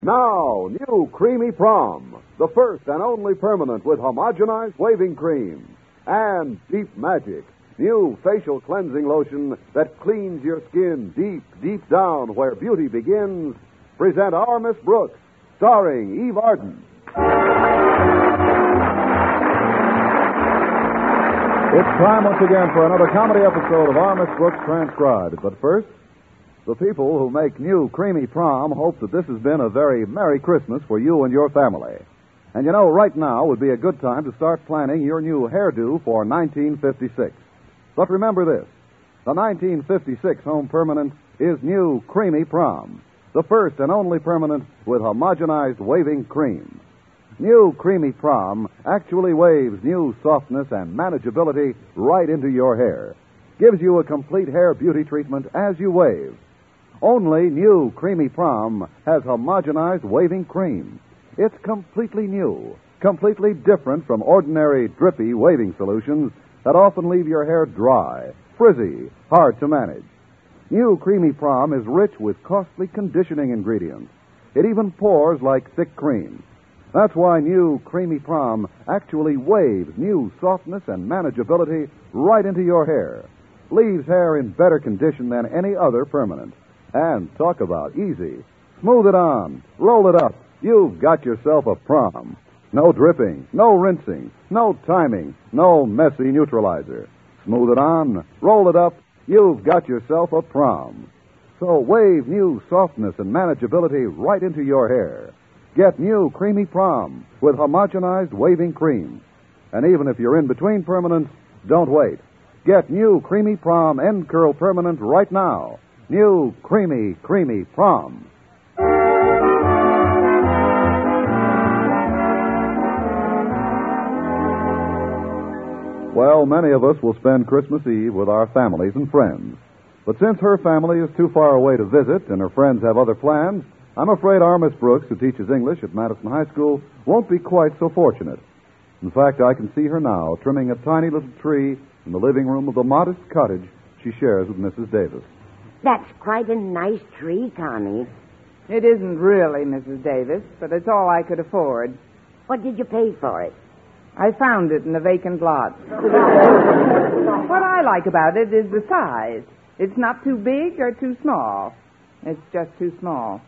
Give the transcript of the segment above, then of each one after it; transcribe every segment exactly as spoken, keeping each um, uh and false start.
Now, new Creamy Prom, the first and only permanent with homogenized waving cream. And Deep Magic, new facial cleansing lotion that cleans your skin deep, deep down where beauty begins. Present Our Miss Brooks, starring Eve Arden. It's time once again for another comedy episode of Our Miss Brooks Transcribed. But first, the people who make new Creamy Prom hope that this has been a very Merry Christmas for you and your family. And you know, right now would be a good time to start planning your new hairdo for nineteen fifty-six. But remember this, the nineteen fifty-six home permanent is new Creamy Prom, the first and only permanent with homogenized waving cream. New Creamy Prom actually waves new softness and manageability right into your hair. Gives you a complete hair beauty treatment as you wave. Only new Creamy Prom has homogenized waving cream. It's completely new, completely different from ordinary drippy waving solutions that often leave your hair dry, frizzy, hard to manage. New Creamy Prom is rich with costly conditioning ingredients. It even pours like thick cream. That's why new Creamy Prom actually waves new softness and manageability right into your hair. Leaves hair in better condition than any other permanent. And talk about easy. Smooth it on. Roll it up. You've got yourself a prom. No dripping, no rinsing, no timing, no messy neutralizer. Smooth it on. Roll it up. You've got yourself a prom. So wave new softness and manageability right into your hair. Get new Creamy Prom with homogenized waving cream. And even if you're in between permanents, don't wait. Get new Creamy Prom End Curl Permanent right now. New Creamy, Creamy Prom. Well, many of us will spend Christmas Eve with our families and friends. But since her family is too far away to visit and her friends have other plans, I'm afraid our Miss Brooks, who teaches English at Madison High School, won't be quite so fortunate. In fact, I can see her now trimming a tiny little tree in the living room of the modest cottage she shares with Missus Davis. That's quite a nice tree, Connie. It isn't really, Missus Davis, but it's all I could afford. What did you pay for it? I found it in a vacant lot. What I like about it is the size. It's not too big or too small. It's just too small.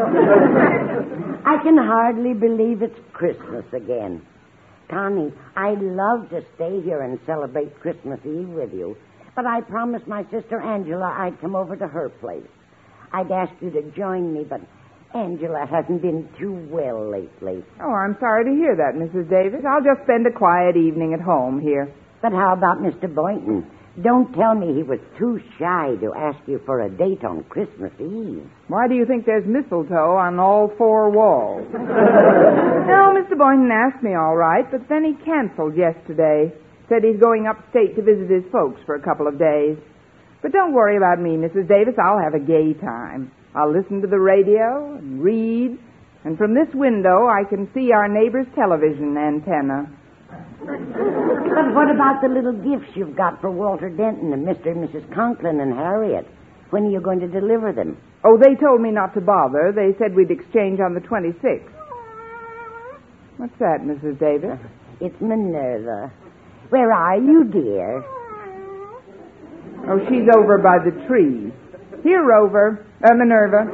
I can hardly believe it's Christmas again. Connie, I'd love to stay here and celebrate Christmas Eve with you, but I promised my sister Angela I'd come over to her place. I'd ask you to join me, but Angela hasn't been too well lately. Oh, I'm sorry to hear that, Missus Davis. I'll just spend a quiet evening at home here. But how about Mister Boynton? Don't tell me he was too shy to ask you for a date on Christmas Eve. Why do you think there's mistletoe on all four walls? No, Mister Boynton asked me all right, but then he canceled yesterday. Said he's going upstate to visit his folks for a couple of days. But don't worry about me, Missus Davis. I'll have a gay time. I'll listen to the radio and read, and from this window I can see our neighbor's television antenna. But what about the little gifts you've got for Walter Denton and Mister and Missus Conklin and Harriet? When are you going to deliver them? Oh, they told me not to bother. They said we'd exchange on the twenty-sixth. What's that, Missus Davis? It's Minerva. Where are you, dear? Oh, she's over by the trees. Here, Rover. Uh, Minerva.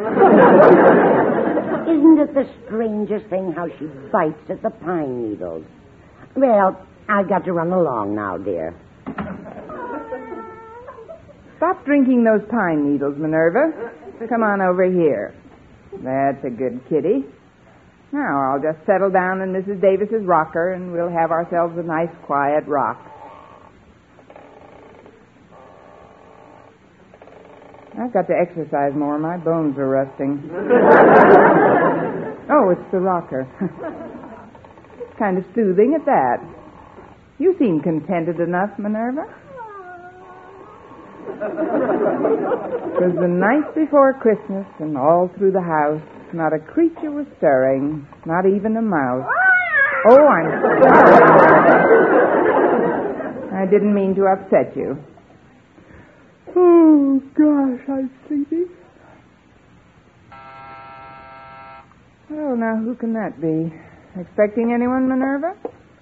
Isn't it the strangest thing how she bites at the pine needles? Well, I've got to run along now, dear. Stop drinking those pine needles, Minerva. Come on over here. That's a good kitty. Now, I'll just settle down in Missus Davis's rocker, and we'll have ourselves a nice, quiet rock. I've got to exercise more. My bones are rusting. Oh, it's the rocker. Kind of soothing at that. You seem contented enough, Minerva. It was the night before Christmas, and all through the house, not a creature was stirring, not even a mouse. Oh, I'm sorry. I didn't mean to upset you. Oh, gosh, I'm sleepy. Oh, now who can that be? Expecting anyone, Minerva?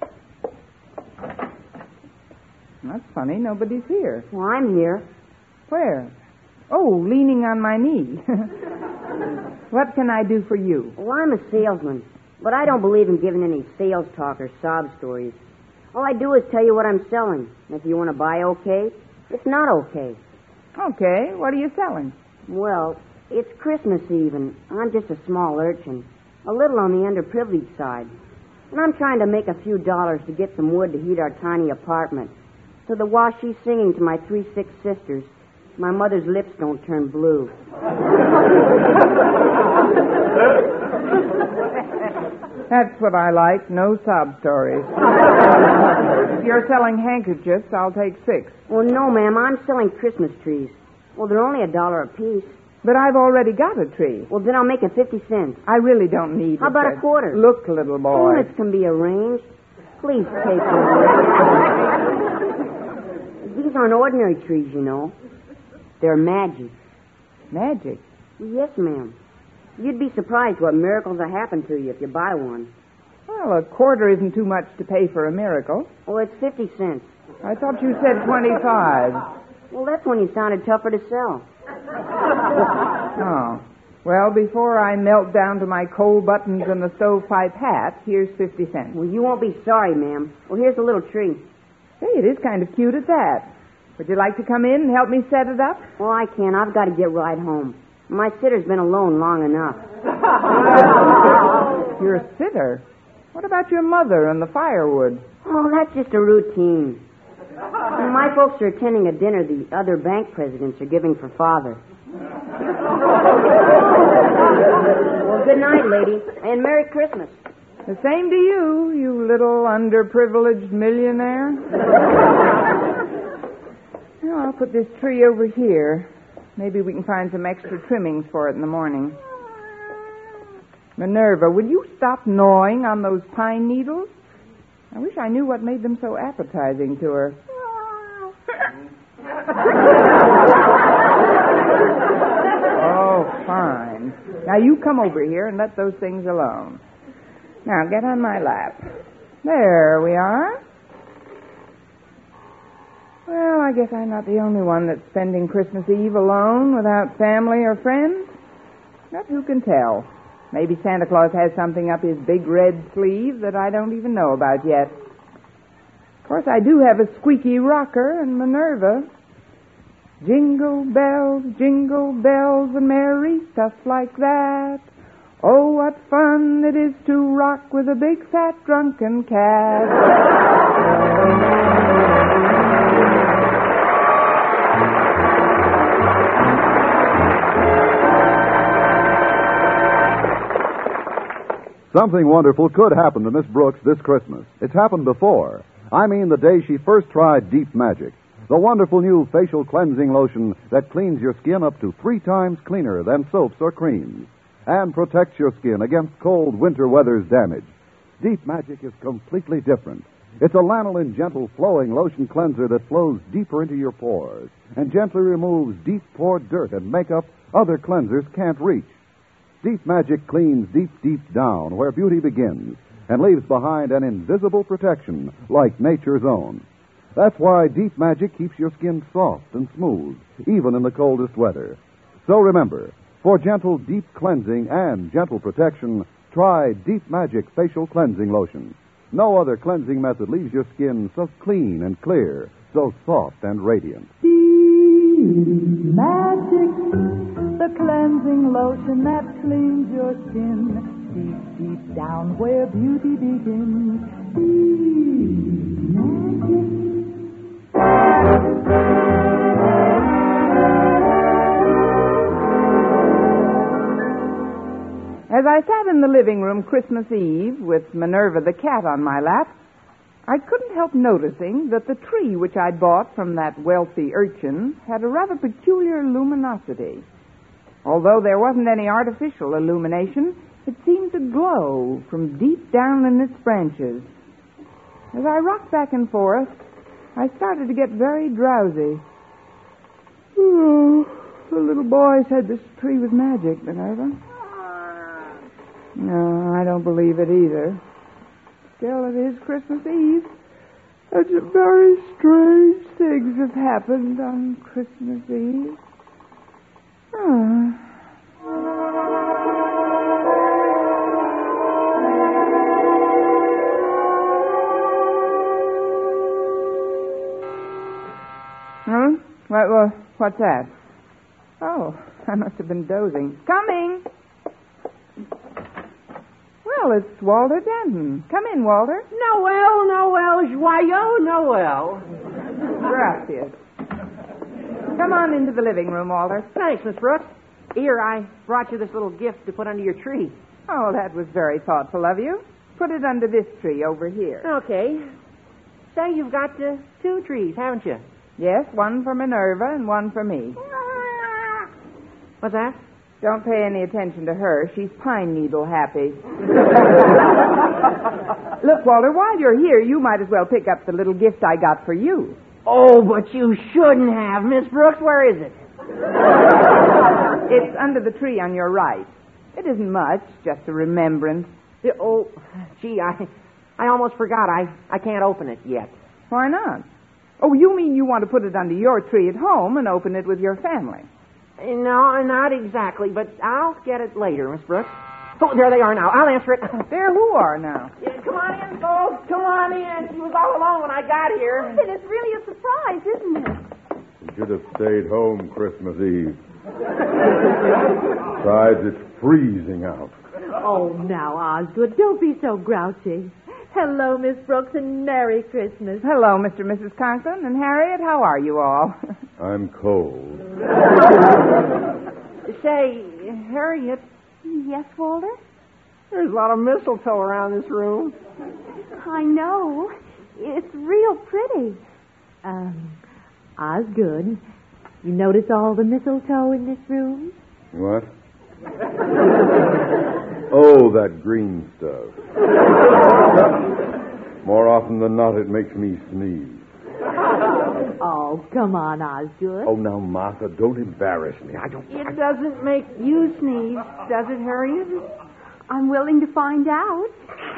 That's funny. Nobody's here. Well, I'm here. Where? Oh, leaning on my knee. What can I do for you? Well, I'm a salesman, but I don't believe in giving any sales talk or sob stories. All I do is tell you what I'm selling. If you want to buy, okay. If not, okay. Okay. What are you selling? Well, it's Christmas Eve, and I'm just a small urchin, a little on the underprivileged side. And I'm trying to make a few dollars to get some wood to heat our tiny apartment. So the while she's singing to my three sick sisters, my mother's lips don't turn blue. That's what I like. No sob stories. If you're selling handkerchiefs, I'll take six. Well, no, ma'am. I'm selling Christmas trees. Well, they're only a dollar apiece. But I've already got a tree. Well, then I'll make it fifty cents. I really don't need How it. about a quarter? Look, little boy. Payments can be arranged. Please take them. These aren't ordinary trees, you know. They're magic. Magic? Yes, ma'am. You'd be surprised what miracles will happen to you if you buy one. Well, a quarter isn't too much to pay for a miracle. Oh, it's fifty cents. I thought you said twenty-five. Well, that's when you sounded tougher to sell. Oh. Well, before I melt down to my coal buttons and the stovepipe hat, here's fifty cents. Well, you won't be sorry, ma'am. Well, here's a little tree. Hey, it is kind of cute at that. Would you like to come in and help me set it up? Oh, I can't. I've got to get right home. My sitter's been alone long enough. You're a sitter? What about your mother and the firewood? Oh, that's just a routine. When my folks are attending a dinner the other bank presidents are giving for Father. Well, good night, lady, and Merry Christmas. The same to you, you little underprivileged millionaire. Now, I'll put this tree over here. Maybe we can find some extra trimmings for it in the morning. Minerva, will you stop gnawing on those pine needles? I wish I knew what made them so appetizing to her. Oh, fine. Now, you come over here and let those things alone. Now, get on my lap. There we are. Well, I guess I'm not the only one that's spending Christmas Eve alone without family or friends. But who can tell? Maybe Santa Claus has something up his big red sleeve that I don't even know about yet. Of course, I do have a squeaky rocker and Minerva. Jingle bells, jingle bells, and merry stuff like that. Oh, what fun it is to rock with a big fat drunken cat. Something wonderful could happen to Miss Brooks this Christmas. It's happened before. I mean the day she first tried Deep Magic, the wonderful new facial cleansing lotion that cleans your skin up to three times cleaner than soaps or creams and protects your skin against cold winter weather's damage. Deep Magic is completely different. It's a lanolin gentle flowing lotion cleanser that flows deeper into your pores and gently removes deep pored dirt and makeup other cleansers can't reach. Deep Magic cleans deep, deep down where beauty begins and leaves behind an invisible protection like nature's own. That's why Deep Magic keeps your skin soft and smooth, even in the coldest weather. So remember, for gentle, deep cleansing and gentle protection, try Deep Magic Facial Cleansing Lotion. No other cleansing method leaves your skin so clean and clear, so soft and radiant. Deep Magic, the cleansing lotion that cleans your skin deep, deep down where beauty begins. Deep Magic. As I sat in the living room Christmas Eve with Minerva the cat on my lap, I couldn't help noticing that the tree which I'd bought from that wealthy urchin had a rather peculiar luminosity. Although there wasn't any artificial illumination, it seemed to glow from deep down in its branches. As I rocked back and forth, I started to get very drowsy. Oh, the little boy said this tree was magic, Minerva. No, I don't believe it either. Still, it is Christmas Eve. Such a very strange things have happened on Christmas Eve. Oh. Huh? What, what, what's that? Oh, I must have been dozing. Coming! Well, it's Walter Denton. Come in, Walter. Noel, Noel, joyeux Noel. Gracias. Come on into the living room, Walter. Thanks, Miss Brooks. Here, I brought you this little gift to put under your tree. Oh, that was very thoughtful of you. Put it under this tree over here. Okay. Say, you've got uh, two trees, haven't you? Yes, one for Minerva and one for me. What's that? Don't pay any attention to her. She's pine needle happy. Look, Walter, while you're here, you might as well pick up the little gift I got for you. Oh, but you shouldn't have. Miss Brooks, where is it? It's under the tree on your right. It isn't much, just a remembrance. Yeah, oh, gee, I I almost forgot. I, I can't open it yet. Why not? Oh, you mean you want to put it under your tree at home and open it with your family? No, not exactly, but I'll get it later, Miss Brooks. Oh, there they are now. I'll answer it. There who are now? Yeah, come on in, folks. Come on in. She was all alone when I got here. Listen, it's really a surprise, isn't it? You should have stayed home Christmas Eve. Besides, it's freezing out. Oh, now, Osgood, don't be so grouchy. Hello, Miss Brooks, and Merry Christmas. Hello, Mister and Missus Conklin. And Harriet, how are you all? I'm cold. Say, Harriet, Yes, Walter? there's a lot of mistletoe around this room. I know. It's real pretty. Um, Osgood, you notice all the mistletoe in this room? What? Oh, that green stuff. More often than not, it makes me sneeze. Oh, come on, Osgood. Oh, now, Martha, don't embarrass me. I don't... It doesn't make you sneeze, does it, Harriet? I'm willing to find out.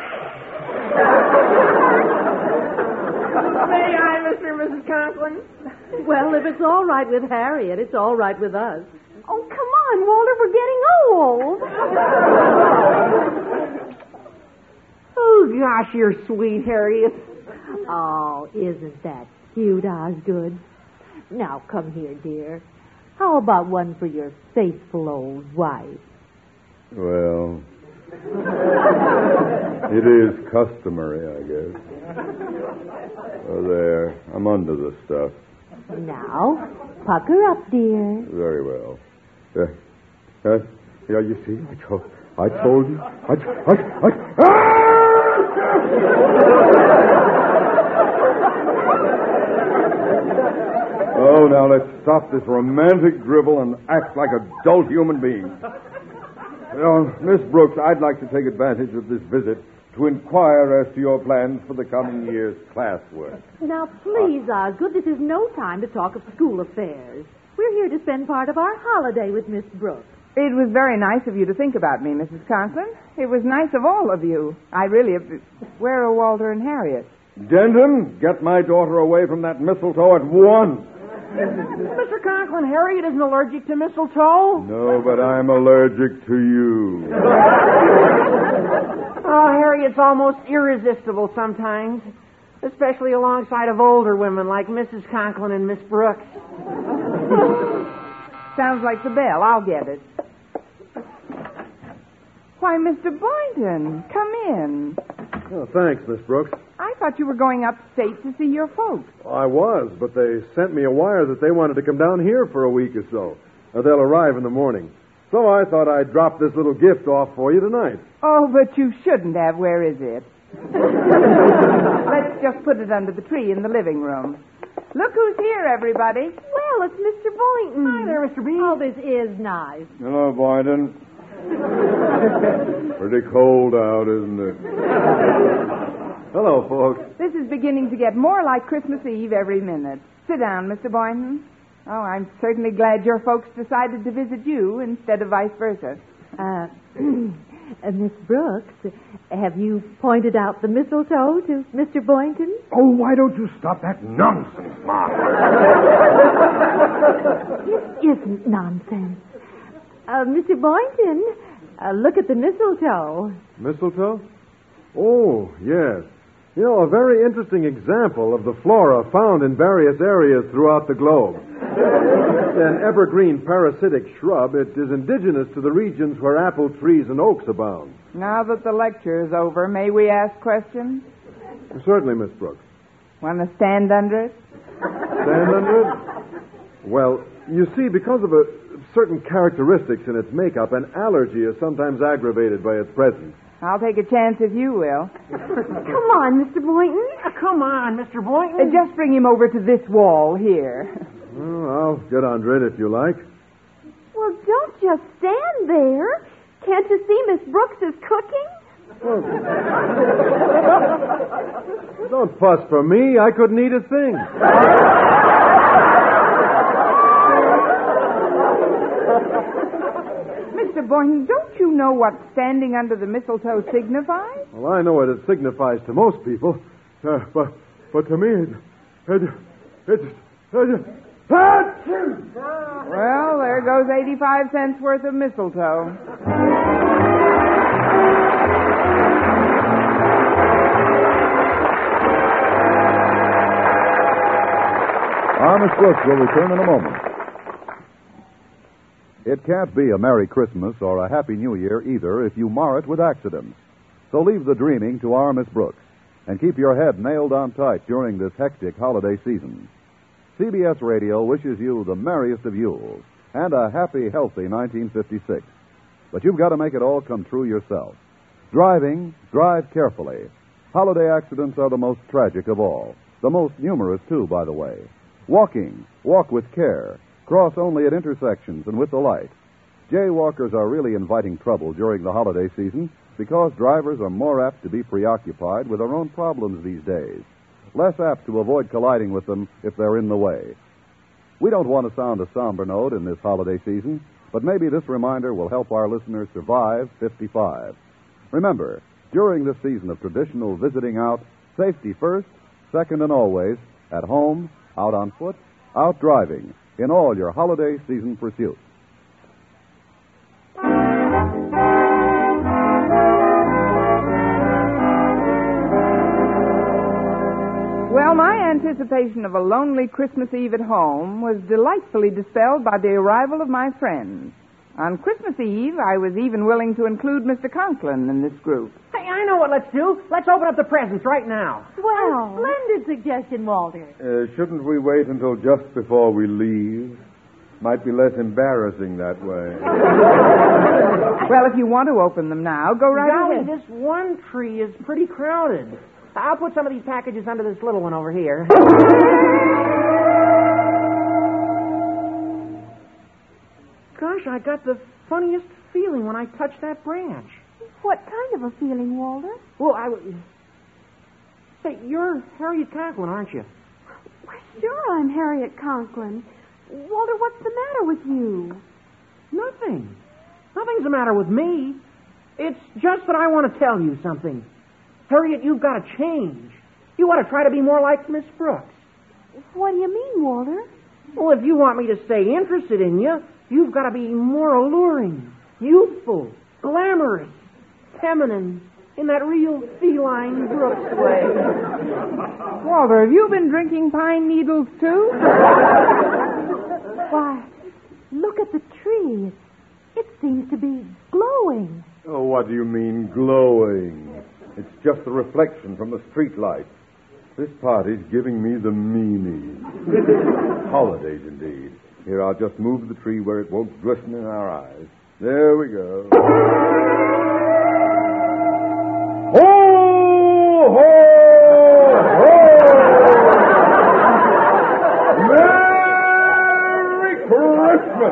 May I, Mister and Missus Conklin? Well, if it's all right with Harriet, it's all right with us. Oh, come on, Walter, we're getting old. Oh, gosh, you're sweet, Harriet. Oh, isn't that cute, Osgood? Now, come here, dear. How about one for your faithful old wife? Well, it is customary, I guess. Oh, there. I'm under the stuff. Now, pucker up, dear. Very well. Uh, uh, yeah, you see, I told, I told you. I, I, I, Oh, now let's stop this romantic dribble and act like adult human beings. You know, Miss Brooks, I'd like to take advantage of this visit to inquire as to your plans for the coming year's classwork. Now, please, Osgood, this is no time to talk of school affairs. We're here to spend part of our holiday with Miss Brooks. It was very nice of you to think about me, Missus Conklin. It was nice of all of you. I really... Where are Walter and Harriet? Denton, get my daughter away from that mistletoe at once. Mister Conklin, Harriet isn't allergic to mistletoe. No, but I'm allergic to you. Oh, Harriet's almost irresistible sometimes, especially alongside of older women like Missus Conklin and Miss Brooks. Sounds like the bell. I'll get it. Why, Mister Boynton, come in. Oh, thanks, Miss Brooks. I thought you were going upstate to see your folks. I was, but they sent me a wire that they wanted to come down here for a week or so. Now, they'll arrive in the morning. So I thought I'd drop this little gift off for you tonight. Oh, but you shouldn't have. Where is it? Let's just put it under the tree in the living room. Look who's here, everybody. Well, it's Mister Boynton. Hi there, Mister B. Oh, this is nice. Hello, Boynton. Pretty cold out, isn't it? Hello, folks. This is beginning to get more like Christmas Eve every minute. Sit down, Mister Boynton. Oh, I'm certainly glad your folks decided to visit you instead of vice versa. Uh, Uh, Miss Brooks, have you pointed out the mistletoe to Mister Boynton? Oh, why don't you stop that nonsense, Martha? It isn't nonsense. Uh, Mister Boynton, uh, look at the mistletoe. Mistletoe? Oh, yes. You know, a very interesting example of the flora found in various areas throughout the globe. An evergreen parasitic shrub, it is indigenous to the regions where apple trees and oaks abound. Now that the lecture is over, may we ask questions? Certainly, Miss Brooks. Want to stand under it? Stand under it? Well, you see, because of a certain characteristics in its makeup, an allergy is sometimes aggravated by its presence. I'll take a chance if you will. Come on, Mister Boynton. Uh, come on, Mister Boynton. Uh, just bring him over to this wall here. Well, I'll get under it if you like. Well, don't just stand there. Can't you see Miss Brooks is cooking? Well, don't fuss for me. I couldn't eat a thing. Mister Boynton, don't you know what standing under the mistletoe signifies? Well, I know what it signifies to most people, uh, but but to me, it, it, it, it, it well, there goes eighty-five cents worth of mistletoe. Our Miss Brooks will return in a moment. It can't be a Merry Christmas or a Happy New Year either if you mar it with accidents. So leave the dreaming to our Miss Brooks and keep your head nailed on tight during this hectic holiday season. C B S Radio wishes you the merriest of Yules and a happy, healthy nineteen fifty-six. But you've got to make it all come true yourself. Driving, drive carefully. Holiday accidents are the most tragic of all. The most numerous, too, by the way. Walking, walk with care. Cross only at intersections and with the light. Jaywalkers are really inviting trouble during the holiday season because drivers are more apt to be preoccupied with their own problems these days, less apt to avoid colliding with them if they're in the way. We don't want to sound a somber note in this holiday season, but maybe this reminder will help our listeners survive fifty-five. Remember, during this season of traditional visiting out, safety first, second and always, at home, out on foot, out driving, in all your holiday season pursuits. Well, my anticipation of a lonely Christmas Eve at home was delightfully dispelled by the arrival of my friends. On Christmas Eve, I was even willing to include Mister Conklin in this group. Hey, I know what let's do. Let's open up the presents right now. Well, splendid suggestion, Walter. Uh, shouldn't we wait until just before we leave? Might be less embarrassing that way. Well, if you want to open them now, go right Golly, ahead. this one tree is pretty crowded. I'll put some of these packages under this little one over here. Gosh, I got the funniest feeling when I touched that branch. What kind of a feeling, Walter? Well, I was... Say, you're Harriet Conklin, aren't you? Why, sure, I'm Harriet Conklin. Walter, what's the matter with you? Nothing. Nothing's the matter with me. It's just that I want to tell you something. Harriet, you've got to change. You ought to try to be more like Miss Brooks. What do you mean, Walter? Well, if you want me to stay interested in you, you've got to be more alluring, youthful, glamorous, feminine, in that real feline Brooks way. Walter, have you been drinking pine needles, too? Why, look at the tree. It seems to be glowing. Oh, what do you mean, glowing? It's just the reflection from the street lights. This party's giving me the meanies. Holidays, indeed. Here, I'll just move the tree where it won't glisten in our eyes. There we go. Ho, ho, ho! Merry Christmas!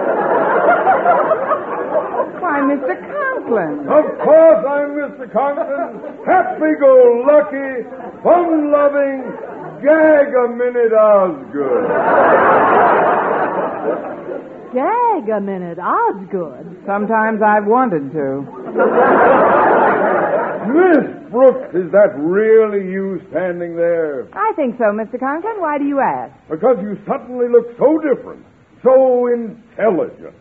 Why, Mister Conklin. Of course I'm Mister Conklin. Happy-go-lucky, fun-loving, gag-a-minute Osgood. Shag a minute, Osgood. Sometimes I've wanted to. Miss Brooks, is that really you standing there? I think so, Mister Conklin. Why do you ask? Because you suddenly look so different, so intelligent.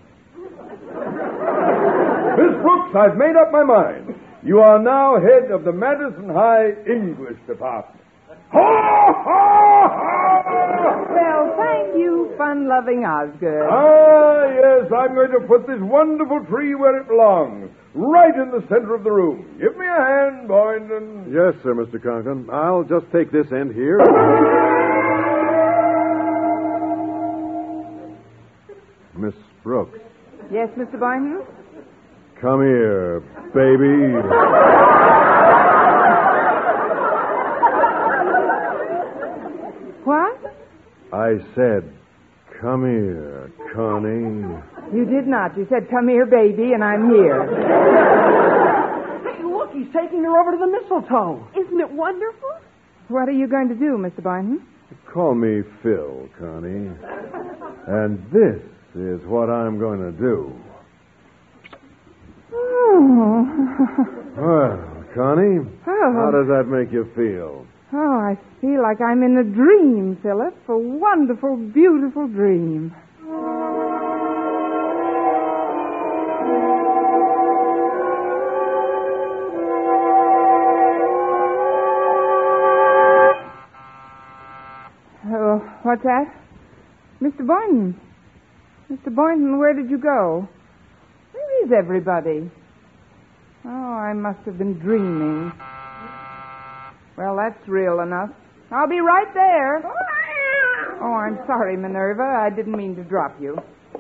Miss Brooks, I've made up my mind. You are now head of the Madison High English Department. Ha, ha, ha! Well, thank you, fun-loving Osgood. Ah, yes, I'm going to put this wonderful tree where it belongs, right in the center of the room. Give me a hand, Boynton. Yes, sir, Mister Conklin. I'll just take this end here. Miss Brooks, Yes, Mister Boynton? come here, baby. What? I said, come here, Connie. You did not. You said, come here, baby, and I'm here. Hey, look, he's taking her over to the mistletoe. Isn't it wonderful? What are you going to do, Mister Boynton? Call me Phil, Connie. And this is what I'm going to do. Oh. Well, Connie, Oh. how does that make you feel? Oh, I feel like I'm in a dream, Philip. A wonderful, beautiful dream. Oh, what's that? Mister Boynton. Mister Boynton, where did you go? Where is everybody? Oh, I must have been dreaming. Well, that's real enough. I'll be right there. Oh, I'm sorry, Minerva. I didn't mean to drop you.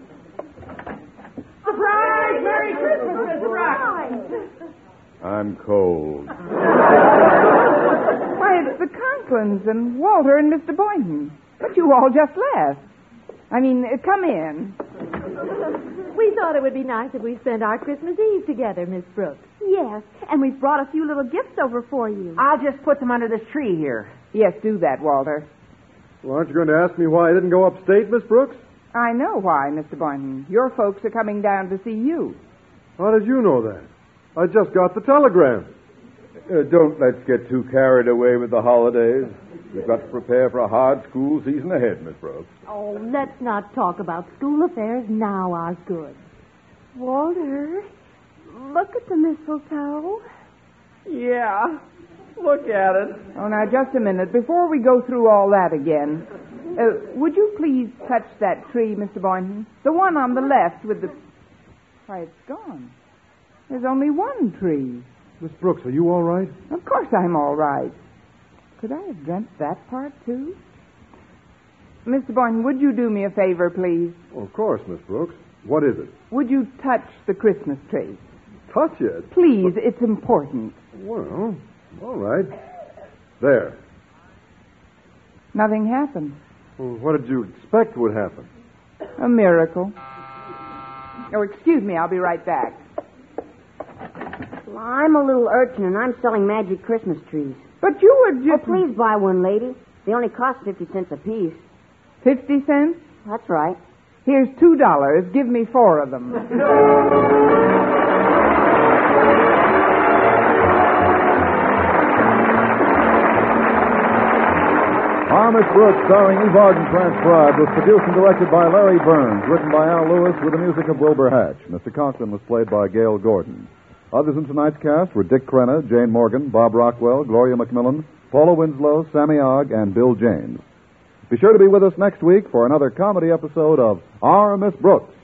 Surprise! Merry Christmas, Mister Brooks! I'm cold. Why, it's the Conklins and Walter and Mister Boynton. But you all just left. I mean, uh, come in. We thought it would be nice if we spent our Christmas Eve together, Miss Brooks. Yes, and we've brought a few little gifts over for you. I'll just put them under this tree here. Yes, do that, Walter. Well, aren't you going to ask me why I didn't go upstate, Miss Brooks? I know why, Mister Boynton. Your folks are coming down to see you. How did you know that? I just got the telegram. Uh, don't let's get too carried away with the holidays. We've got to prepare for a hard school season ahead, Miss Brooks. Oh, let's not talk about school affairs now, Osgood. Walter, look at the mistletoe. Yeah, look at it. Oh, now, just a minute. Before we go through all that again, uh, would you please touch that tree, Mister Boynton? The one on the left with the... Why, it's gone. There's only one tree. Miss Brooks, are you all right? Of course I'm all right. Could I have dreamt that part, too? Mister Boynton, would you do me a favor, please? Oh, of course, Miss Brooks. What is it? Would you touch the Christmas tree? Touch it? Please, it's important. Well, all right. There. Nothing happened. Well, what did you expect would happen? A miracle. Oh, excuse me, I'll be right back. Well, I'm a little urchin, and I'm selling magic Christmas trees. But you were Oh, just... please buy one, lady. They only cost fifty cents apiece. Fifty cents? That's right. Here's two dollars. Give me four of them. Our Miss Brooks, starring Eve Arden, transcribed, was produced and directed by Larry Burns, written by Al Lewis with the music of Wilbur Hatch. Mister Conklin was played by Gail Gordon. Others in tonight's cast were Dick Crenna, Jane Morgan, Bob Rockwell, Gloria McMillan, Paula Winslow, Sammy Ogg, and Bill James. Be sure to be with us next week for another comedy episode of Our Miss Brooks.